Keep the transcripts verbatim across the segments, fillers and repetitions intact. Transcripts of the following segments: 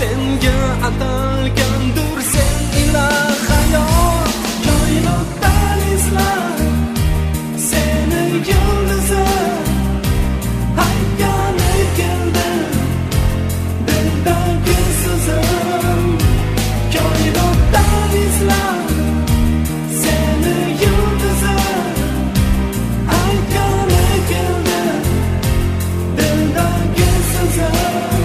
senga atalgandir sen ila hayot. Koinotdan izlab seni yulduzim haykali keldi dildagi so'zim. Koinotdan izlab seni yulduzim haykali keldi dildagi so'zim.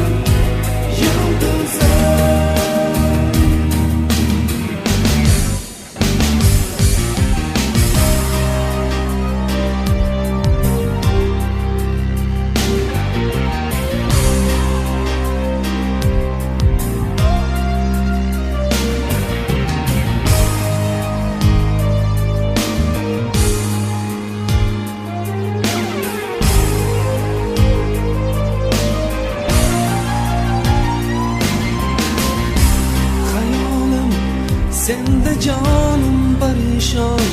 Sende canım perişan,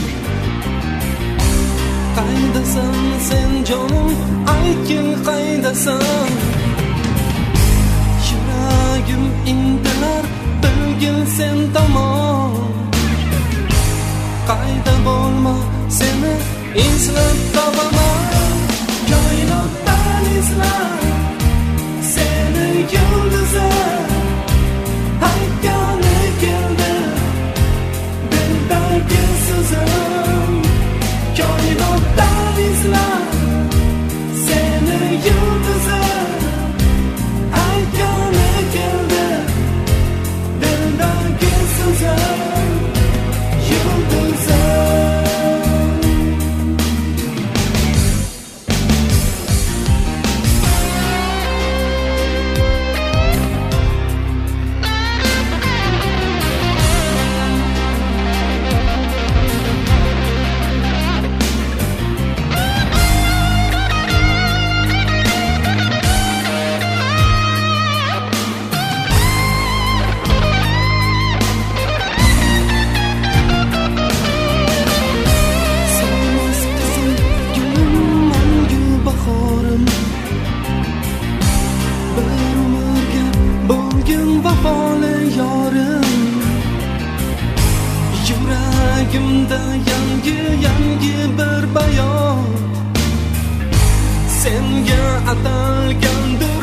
qaydasan sen canım, aytgin qaydasan. Yuragim intilar bilgin sen tomon, qayda bo'lma seni izlab topaman. Koinotdan izlab seni yulduzim haykali keldi dildagi so'zim. Koinotdan izlab seni yulduzim haykali keldi dildagi so'zim. Yulduzim. Yuragimda yangi yangi bir bayon senga atalgandir